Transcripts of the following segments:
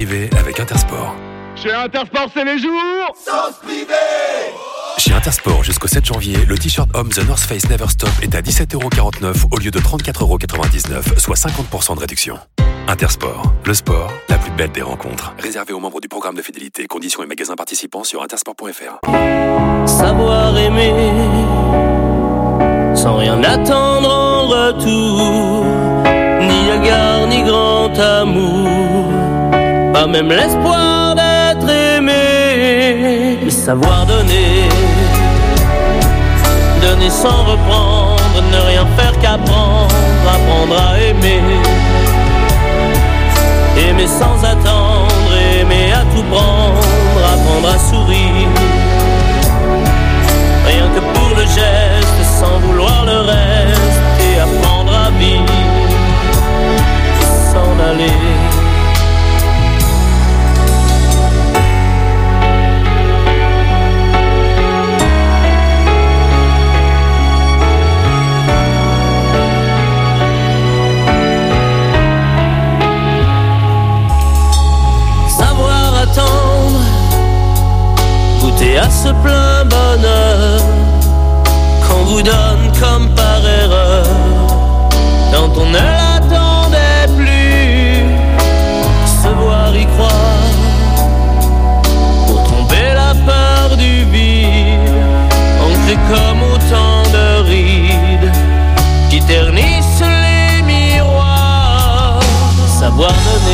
privée avec Intersport. Chez Intersport, c'est les jours Sauce privée. Chez Intersport, jusqu'au 7 janvier, le t-shirt homme The North Face Never Stop est à 17,49€ au lieu de 34,99€, soit 50% de réduction. Intersport, le sport, la plus belle des rencontres. Réservé aux membres du programme de fidélité. Conditions et magasins participants sur intersport.fr. Savoir aimer sans rien attendre en retour, ni égard ni grand amour, pas même l'espoir d'être aimé. Mais savoir donner, donner sans reprendre, ne rien faire qu'apprendre, apprendre à aimer. Aimer sans attendre, aimer à tout prendre, apprendre à sourire. Rien que pour le geste, sans vouloir le reste, et apprendre à vivre, et s'en aller. Goûter à ce plein bonheur qu'on vous donne comme par erreur, quand on ne l'attendait plus. Se voir y croire pour tromper la peur du vide, ancré comme autant de rides qui ternissent les miroirs. Savoir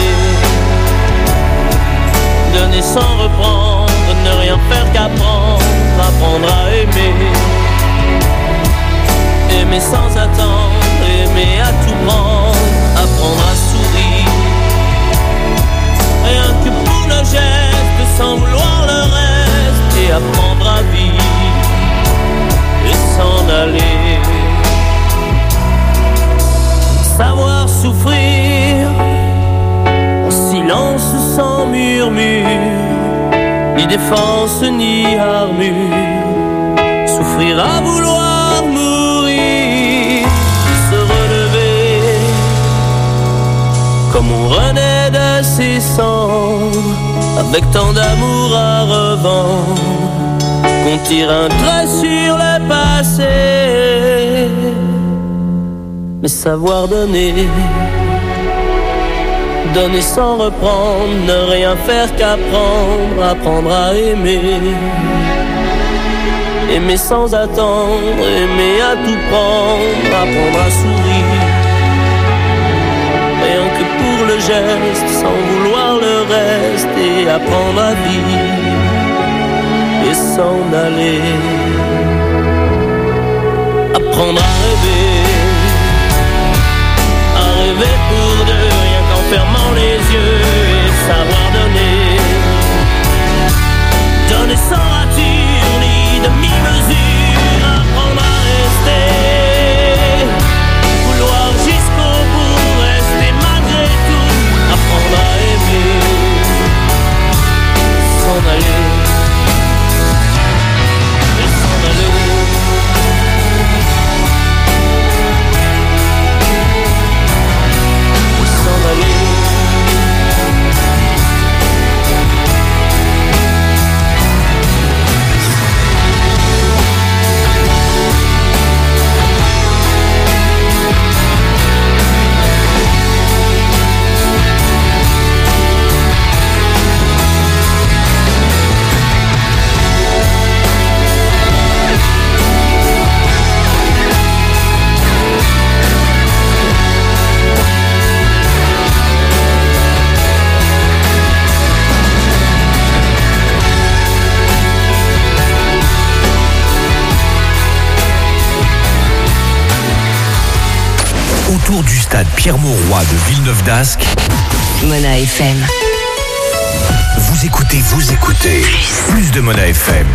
donner, donner sans reprendre, ne rien faire qu'apprendre, apprendre à aimer. Aimer sans attendre, aimer à tout prendre, apprendre à sourire. Rien que pour le geste, sans vouloir le reste, et apprendre à vivre, et s'en aller. Savoir souffrir, en silence sans murmure, ni défense ni armure, souffrir à vouloir mourir, se relever comme on renaît de ses cendres, avec tant d'amour à revendre, qu'on tire un trait sur le passé. Mais savoir donner, donner sans reprendre, ne rien faire qu'apprendre, apprendre à aimer. Aimer sans attendre, aimer à tout prendre, apprendre à sourire. Rien que pour le geste, sans vouloir le reste, et apprendre à vivre, et s'en aller. Apprendre à rêver pour deux, rien qu'en fermant les yeux, et savoir donner, donner sans rature ni demi-mesure, apprendre à rester, vouloir jusqu'au bout, rester malgré tout, apprendre à aimer, s'en aller, et s'en aller. Autour du stade Pierre-Mauroy de Villeneuve-d'Ascq, Mona FM. Vous écoutez plus de Mona FM.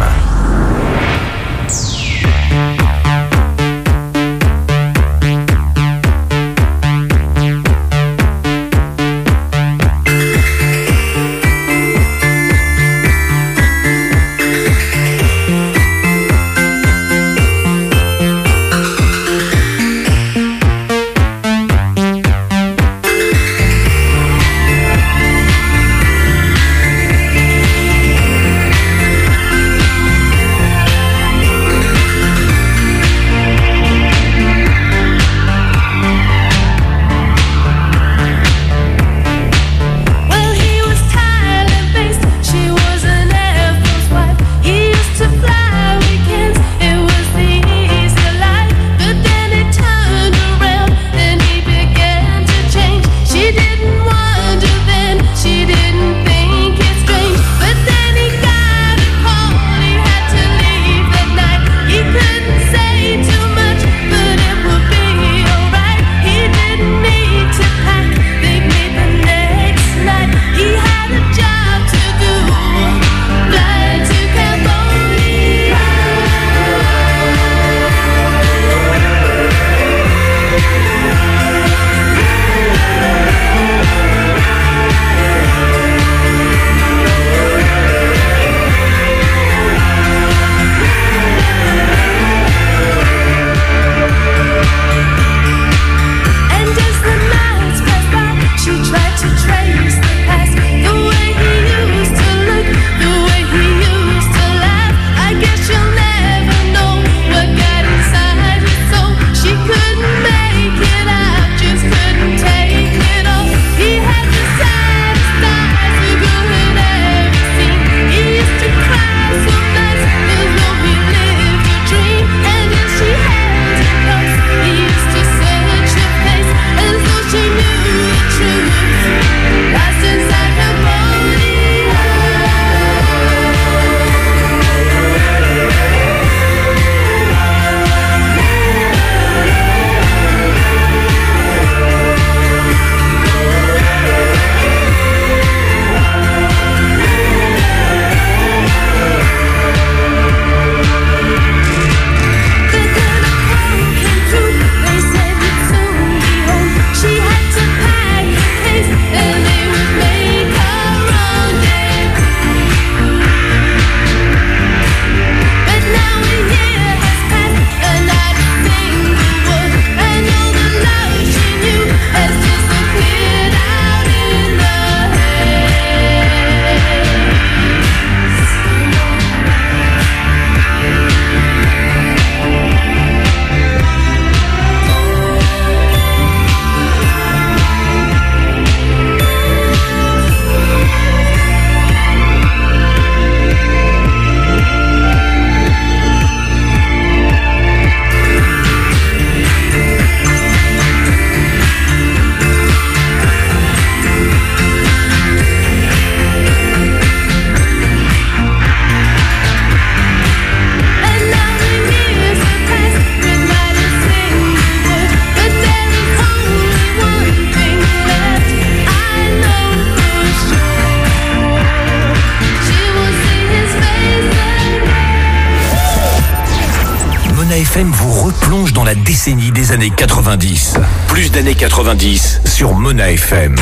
FM vous replonge dans la décennie des années 90. Plus d'années 90 sur Mona FM.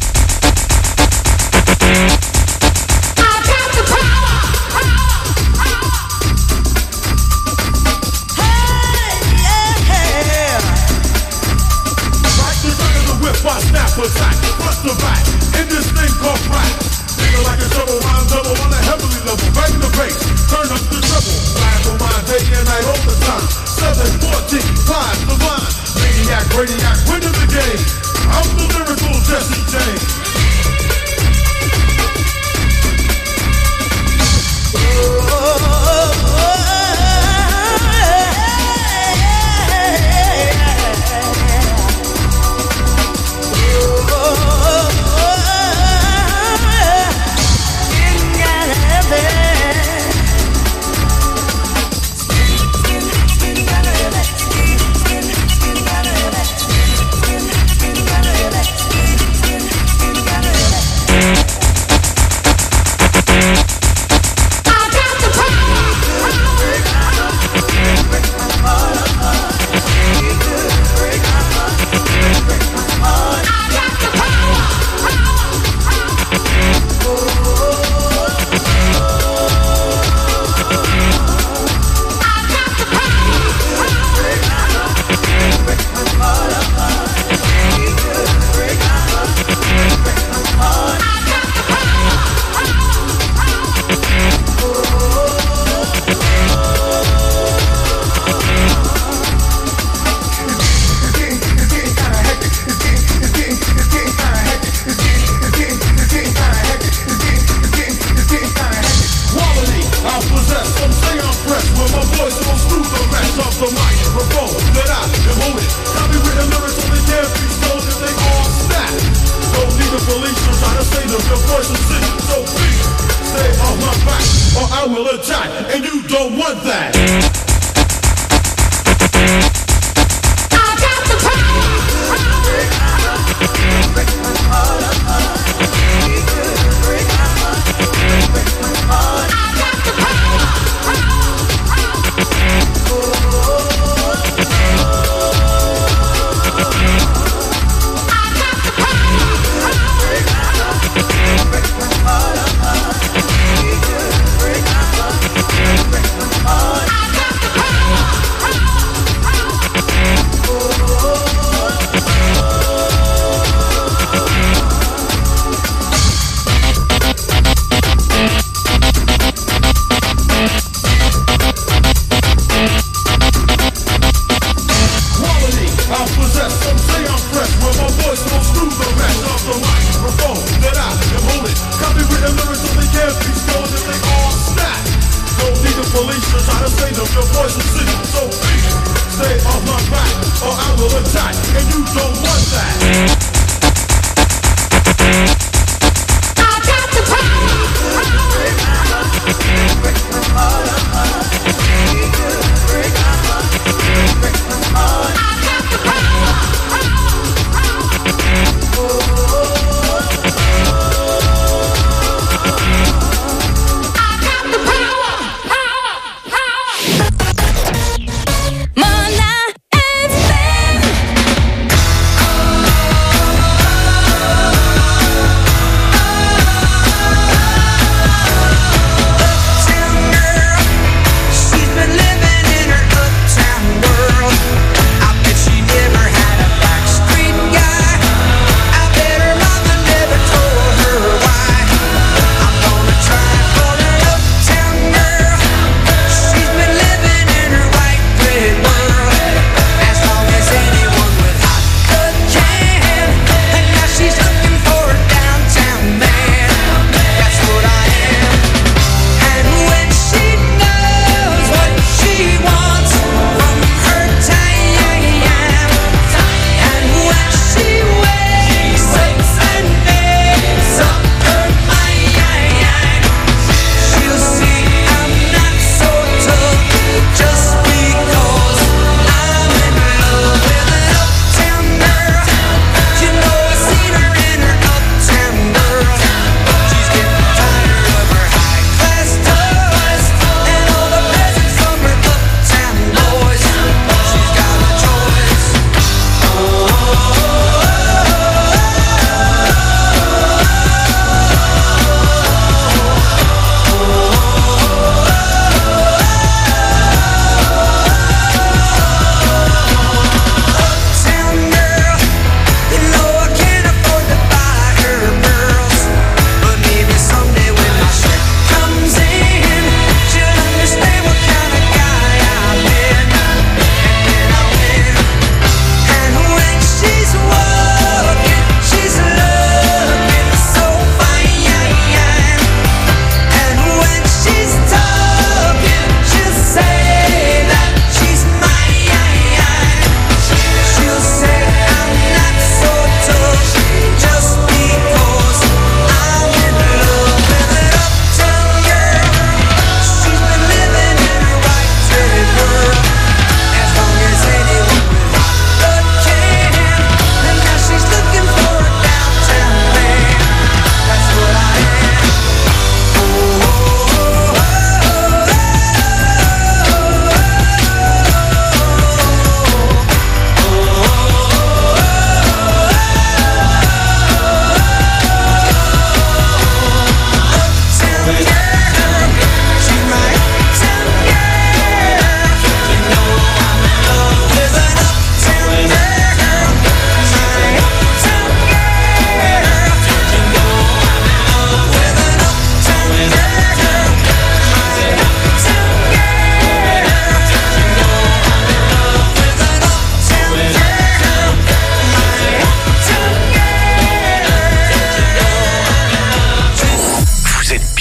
Attack, front to back, in this thing called rap. Nigga like a double rhyme double on a heavily level. Bang the bass, turn up the treble. Live on my day and night all the time. 714, 5 the line. Maniac, radiac, winning the game. I'm the lyrical Jesse James.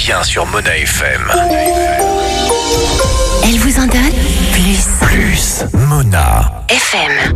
bien sur Mona FM. Elle vous en donne plus. Plus Mona FM.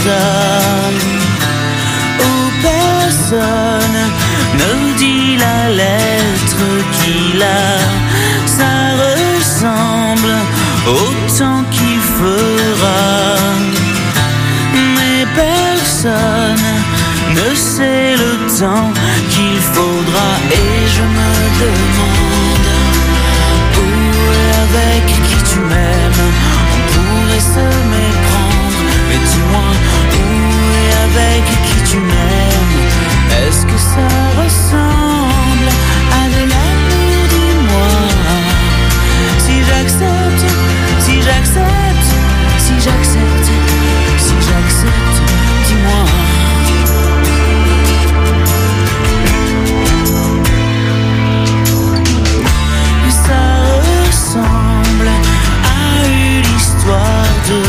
où personne ne dit la lettre qu'il a. Ça ressemble au temps qu'il fera, mais personne ne sait le temps qu'il faudra. Et je me demande où et avec qui tu m'aimes on pourrait se méprendre. Mais dis-moi où et avec qui tu m'aimes, est-ce que ça ressemble à de l'amour? Dis-moi si j'accepte, si j'accepte, si j'accepte, si j'accepte, dis-moi. Ça ressemble à une histoire de,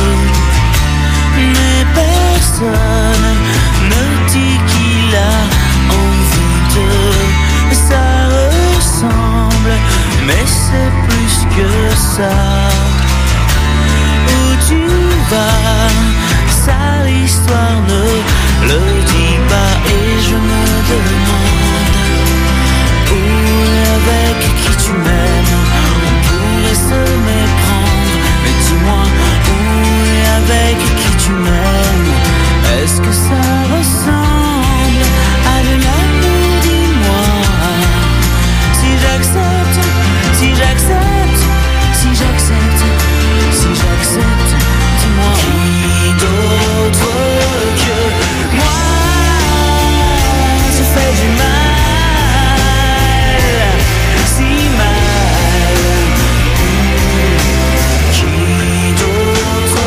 mais personne ne dit qu'il a envie de. Ça ressemble, mais c'est plus que ça. Où tu vas, ça l'histoire ne le dit pas. Et je me demande où avec qui tu m'aimes on pourrait se méprendre. Mais dis-moi où et avec qui tu m'aimes, est-ce que ça ressemble à de l'amour? Dis-moi si j'accepte, si j'accepte, si j'accepte, si j'accepte, dis-moi. Qui d'autre que moi se fait du mal, si mal? Qui d'autre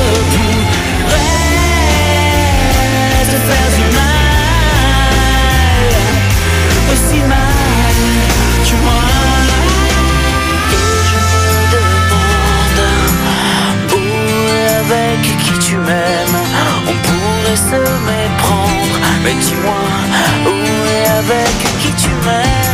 pourrait se faire du mal, aussi mal que moi? Et je me demande où avec qui tu m'aimes on pourrait se méprendre. Mais dis-moi où et avec qui tu m'aimes.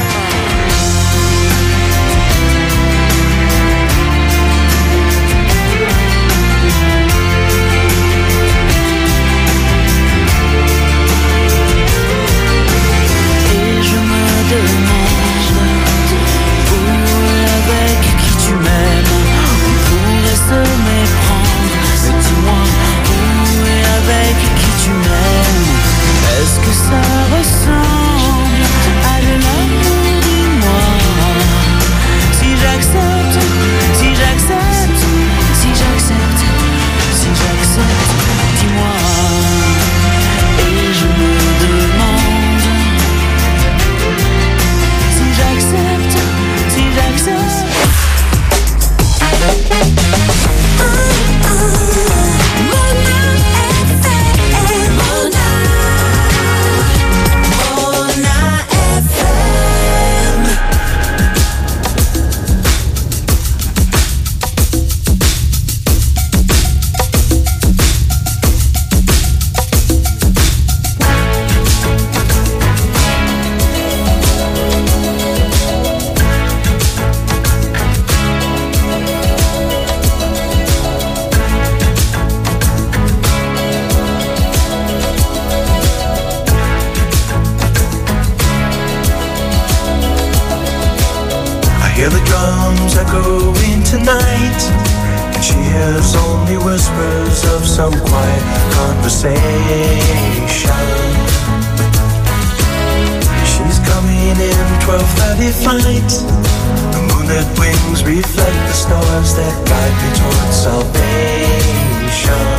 Et je me demande où et avec qui tu m'aimes on pourrait se méprendre. Mais dis-moi où et avec qui tu m'aimes, est-ce que ça ressemble à de l'amour? Dis-moi si j'accepte, si j'accepte, si j'accepte, si j'accepte, dis-moi. Et je me demande si j'accepte, si j'accepte. Hear the drums echoing tonight, and she hears only whispers of some quiet conversation. She's coming in 12:30 flight. The moonlit wings reflect the stars that guide me towards salvation.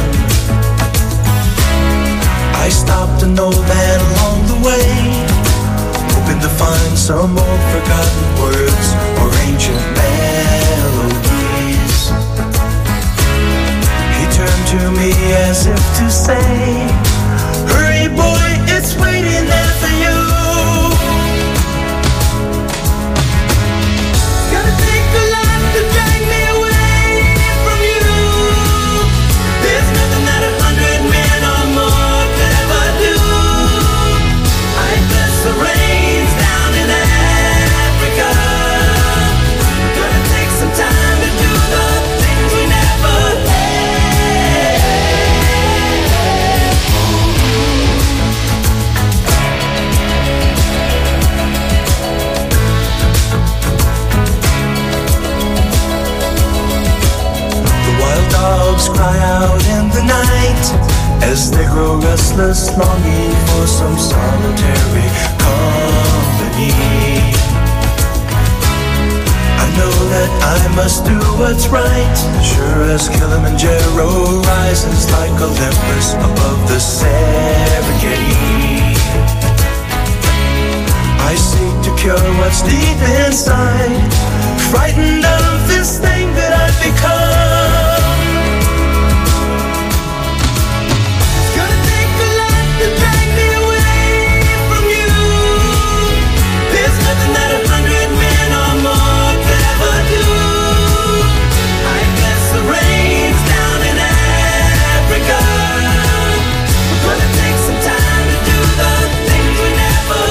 I stopped an old man along the way, hoping to find some old forgotten words or ancient melodies. He turned to me as if to say, hurry boy, it's waiting there for you. Gotta take a lot to drag me away from you. There's nothing that 100 men or more could ever do. I bless the rains down in Africa. Gonna take some time to do the things we never had. as they grow restless, longing for some solitary company. I know that I must do what's right, sure as Kilimanjaro rises like Olympus above the Serengeti. I seek to cure what's deep inside, frightened of this thing that I've become. It's gonna take a lot to drag me away from you. There's nothing that 100 men or more could ever do. I guess the rain's down in Africa. We're gonna take some time to do the things we never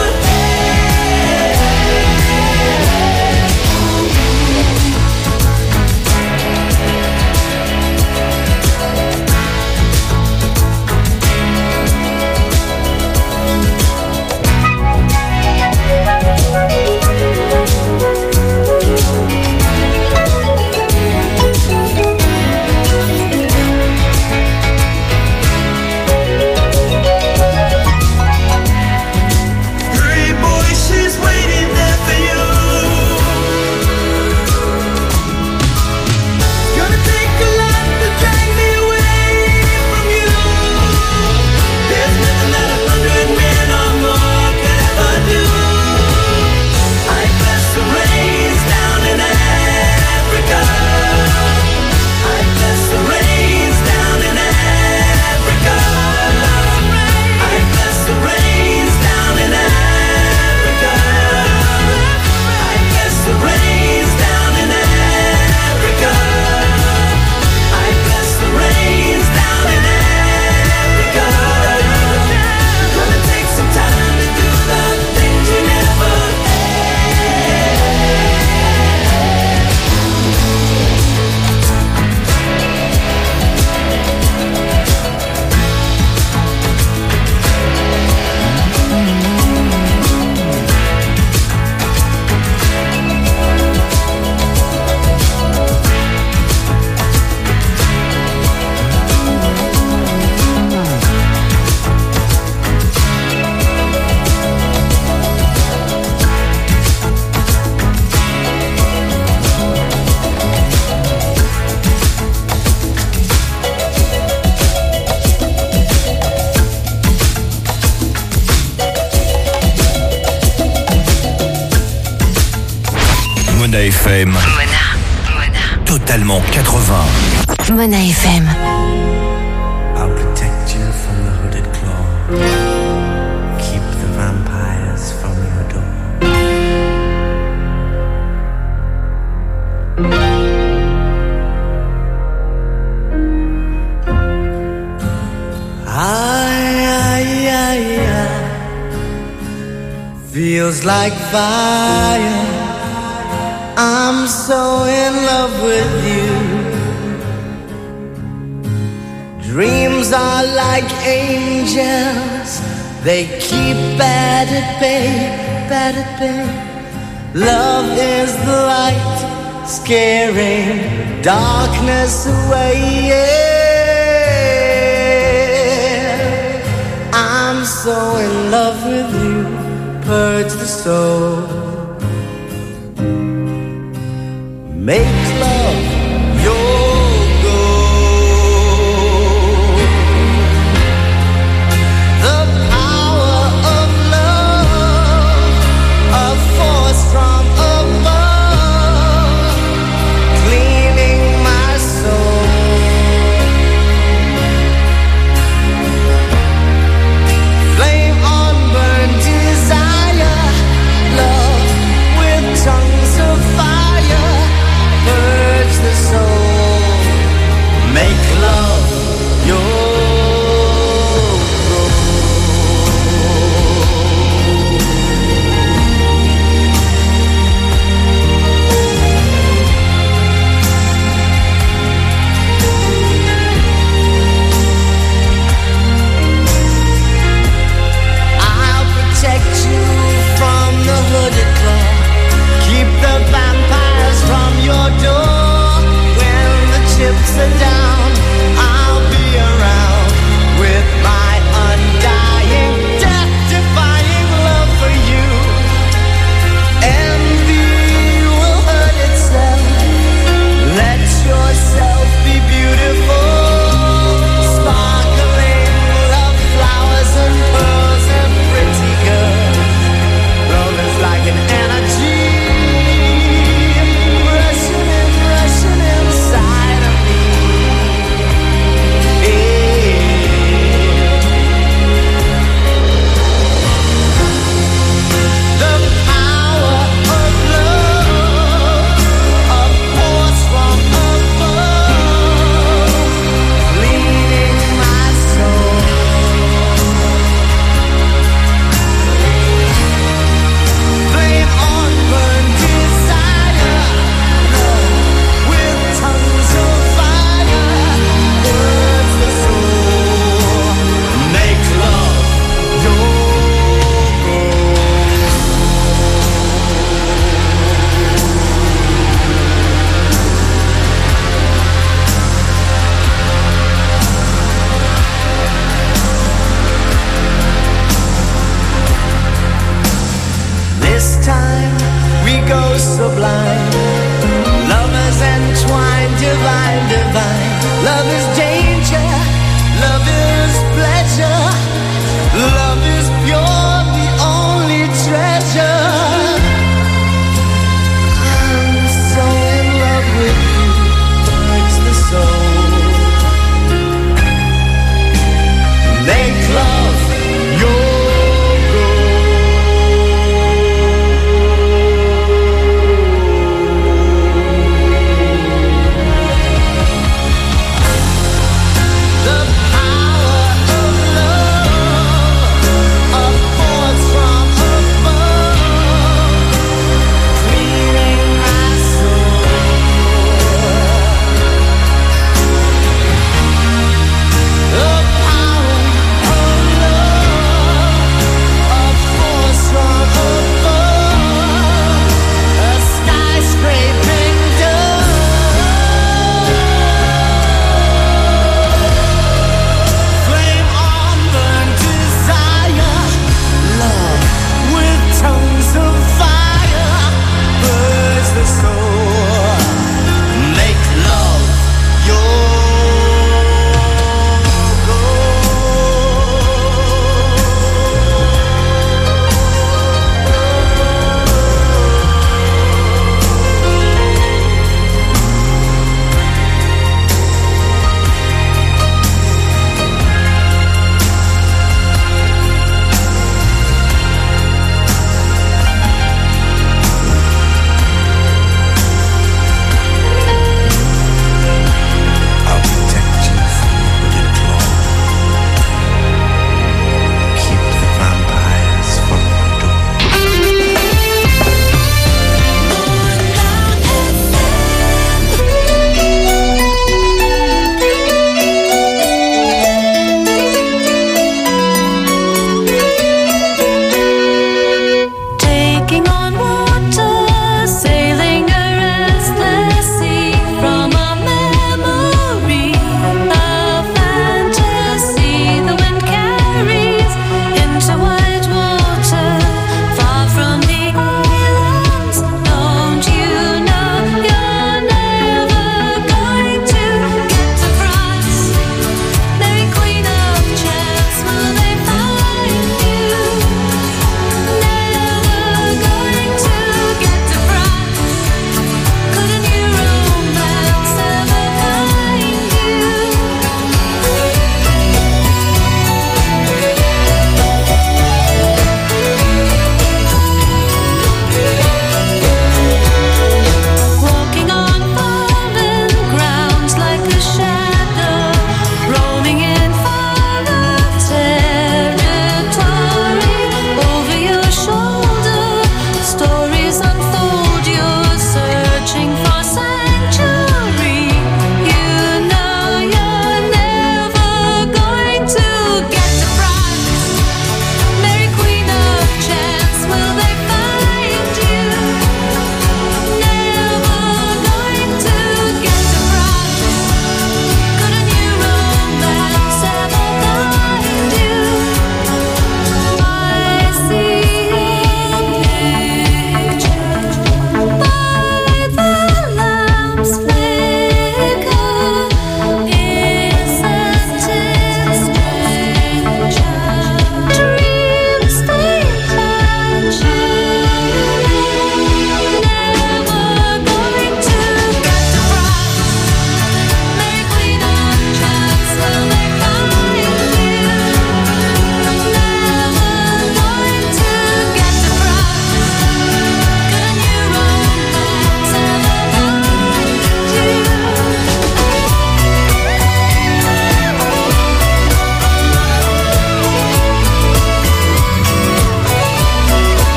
Mona FM. Mona. Totalement 80. Mona FM. I'll protect you from the hooded claw. Keep the vampires from your door. Feels like fire. I'm so in love with you. Dreams are like angels. They keep bad at bay, bad at bay. Love is the light, scaring darkness away. Yeah. I'm so in love with you. Purge the soul. Make love your goal. The power of love, a force from above, cleaning my soul. Flame on burn desire, love with tongues of fire.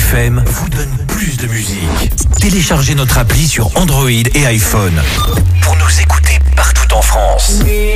FM vous donne plus de musique. Téléchargez notre appli sur Android et iPhone pour nous écouter partout en France.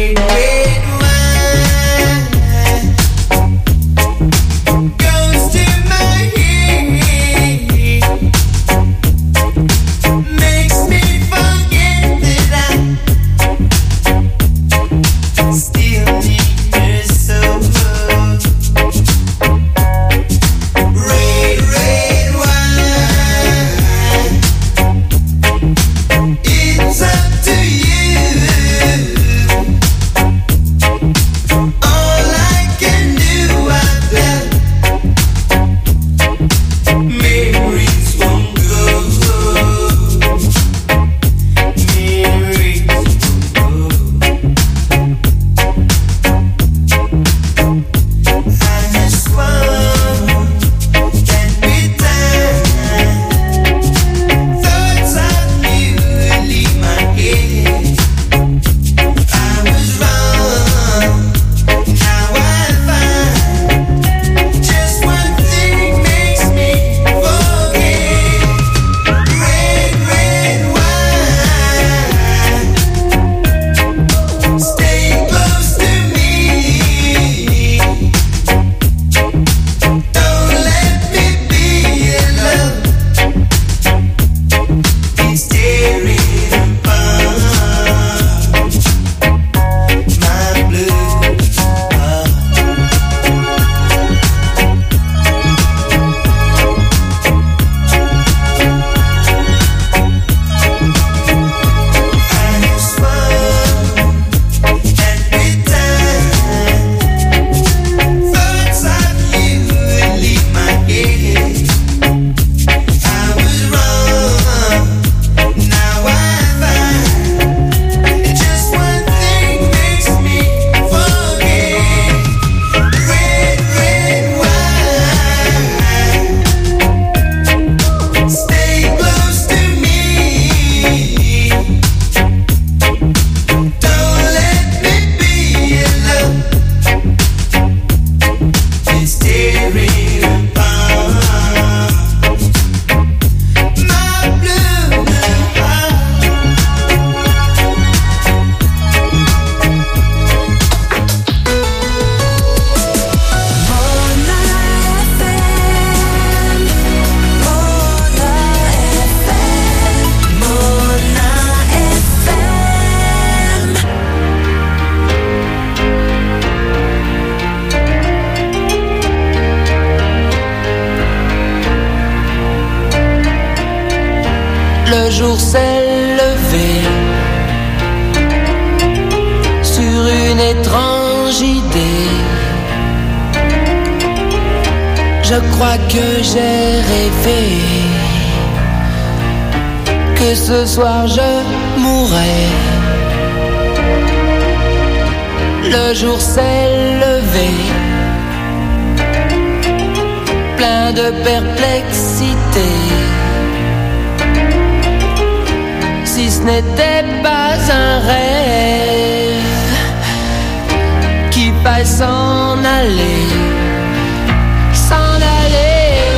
Le jour s'est levé sur une étrange idée. Je crois que j'ai rêvé que ce soir je mourrais. Le jour s'est levé plein de perplexité. Si ce n'était pas un rêve qui faille s'en aller, s'en aller.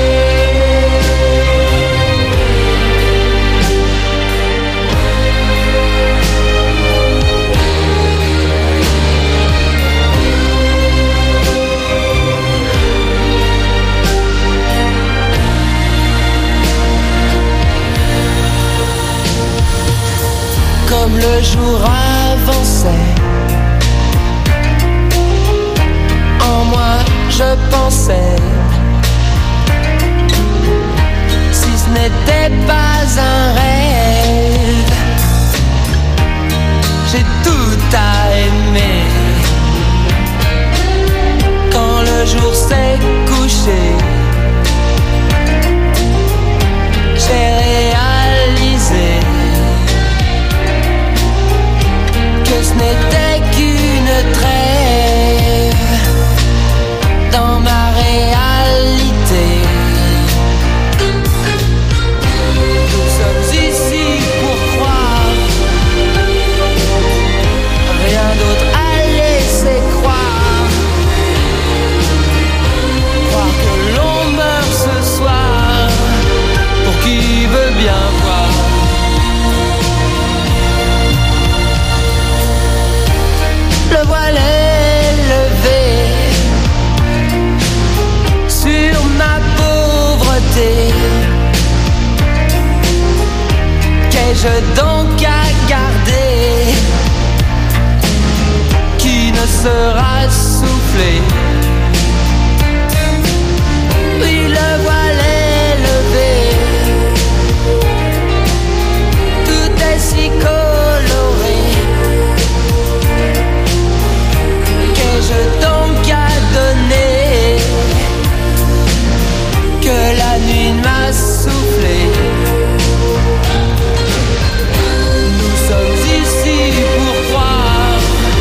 Comme le jour avançait, en moi je pensais, si ce n'était pas un rêve, j'ai tout à aimer. Quand le jour s'est couché, j'ai réalisé que ce n'était qu'une trêve dans ma réalité. Nous sommes ici Qu'ai-je donc à garder qui ne sera soufflé? Oui, le voile est levé, tout est si coloré. Qu'ai-je donc à donner que la nuit m'a soufflé? Nous sommes ici pour croire,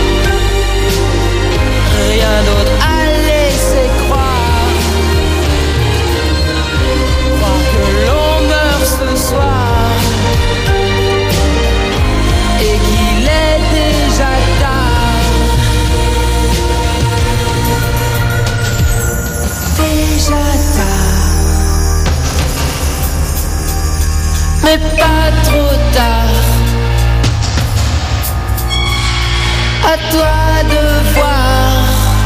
rien d'autre à laisser croire. Croire que l'on meurt ce soir et qu'il est déjà tard. Déjà tard, mais pas trop tard. À toi de voir,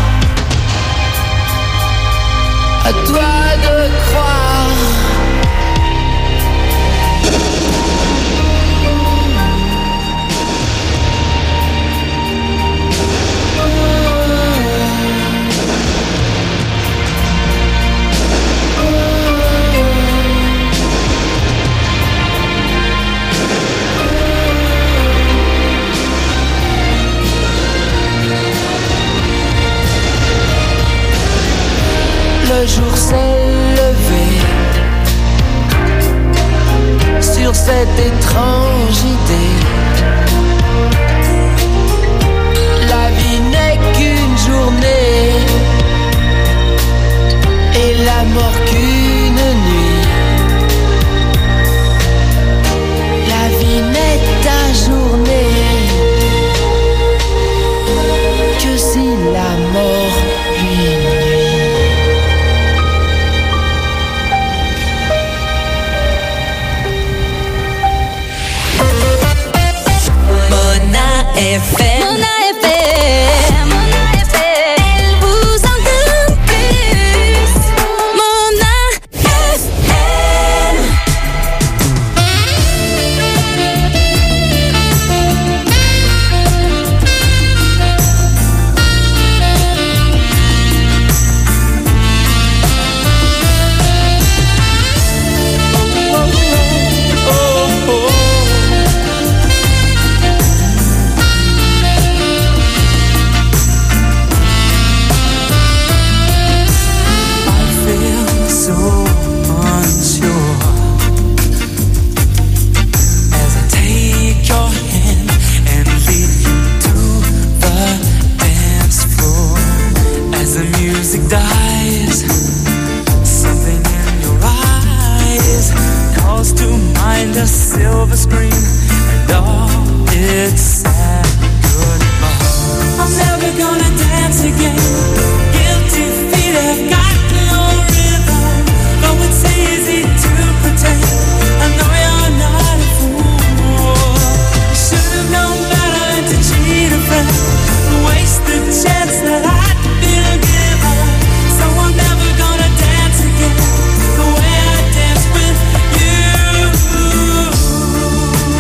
à toi de croire. Le jour s'est levé sur cette étrange idée. La vie n'est qu'une journée et la mort qu'une nuit. La vie n'est ta journée que si la mort lui nuit. FM. Mona FM. Elle vous en donne plus. Mona FM. Dies, something in your eyes calls to mind a silver screen and all its sad goodbye. I'm never gonna dance again. Guilty feet have got no rhythm. Though it's easy to pretend, I know you're not a fool. Should've known better than to cheat a friend, waste the chance that I'd been given. So I'm never gonna dance again the way I danced with you.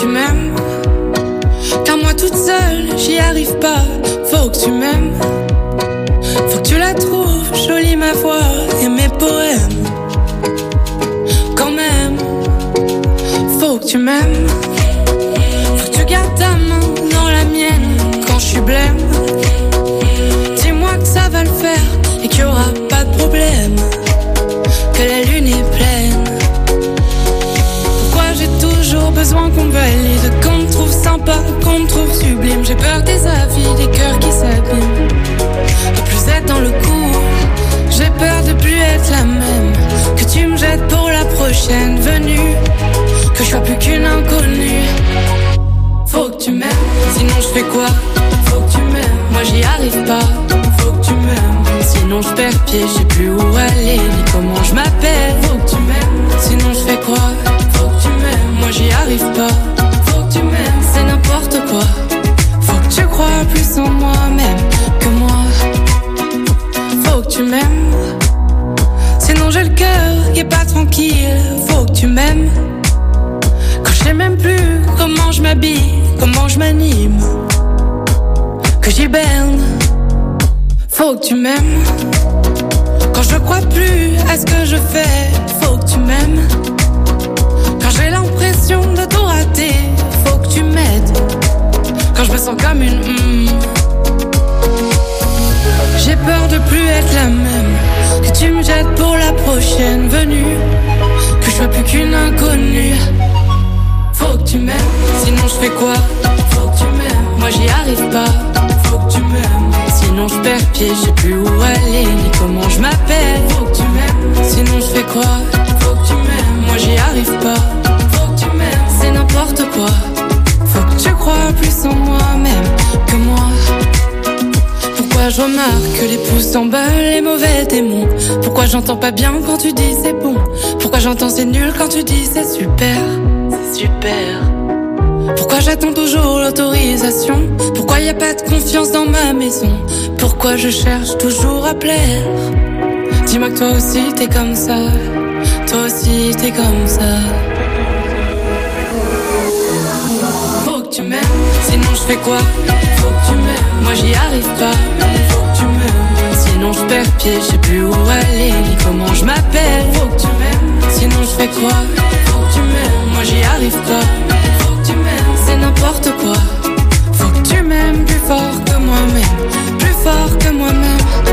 tu m'aimes. Car moi toute seule, j'y arrive pas. Faut que tu m'aimes. Faut que tu la trouves jolie ma voix et mes poèmes. Quand même, faut que tu m'aimes. Faut que tu gardes ta main dans la mienne quand je suis blême. Dis-moi que ça va le faire et qu'il y aura pas de problème. Que la lune est pleine. Pourquoi j'ai toujours besoin qu'on me valide, qu'on me trouve sympa, qu'on me trouve sublime. J'ai peur des avis, des cœurs qui s'abîment. De plus être dans le coup, j'ai peur de plus être la même. Que tu me jettes pour la prochaine venue, que je sois plus qu'une inconnue. Faut que tu m'aimes, sinon je fais quoi? Faut que tu m'aimes, moi j'y arrive pas. Faut que tu m'aimes, sinon je perds pied, je sais plus où aller ni comment je m'appelle. Faut que tu m'aimes, sinon je fais quoi? Faut que tu m'aimes, moi j'y arrive pas. Faut que tu m'aimes, c'est n'importe quoi. Faut que tu crois plus en moi-même que moi. Faut que tu m'aimes, sinon j'ai le cœur qui est pas tranquille. Faut que tu m'aimes. Quand je sais même plus comment je m'habille, comment je m'anime, que j'hiberne. Faut que tu m'aimes. Quand je crois plus à ce que je fais, faut que tu m'aimes. Quand j'ai l'impression de tout rater, faut que tu m'aides. Quand je me sens comme une j'ai peur de plus être la même. Que tu me jettes pour la prochaine venue, que je sois plus qu'une inconnue. Faut que tu m'aimes, sinon je fais quoi? Faut que tu m'aimes, moi j'y arrive pas. Faut que tu m'aimes, sinon je perds pied, je sais plus où aller ni comment je m'appelle. Faut que tu m'aimes, sinon je fais quoi? Faut que tu m'aimes, moi j'y arrive pas. Faut que tu m'aimes, c'est n'importe quoi. Faut que tu crois plus en moi-même que moi. Pourquoi je remarque que les pouces s'emballent, les mauvais démons? Pourquoi j'entends pas bien quand tu dis c'est bon? Pourquoi j'entends c'est nul quand tu dis c'est super? C'est super. Pourquoi j'attends toujours l'autorisation? Pourquoi y a pas de confiance dans ma maison? Pourquoi je cherche toujours à plaire? Dis-moi que toi aussi t'es comme ça. Toi aussi t'es comme ça. Faut que tu m'aimes, sinon je fais quoi? Faut que tu m'aimes, moi j'y arrive pas. Faut que tu m'aimes, sinon je perds pied, je sais plus où aller ni comment je m'appelle. Faut que tu m'aimes, sinon je fais quoi? Faut que tu m'aimes, moi j'y arrive pas. Faut que tu m'aimes, c'est n'importe quoi. Faut que tu m'aimes plus fort que moi-même, plus fort que moi-même.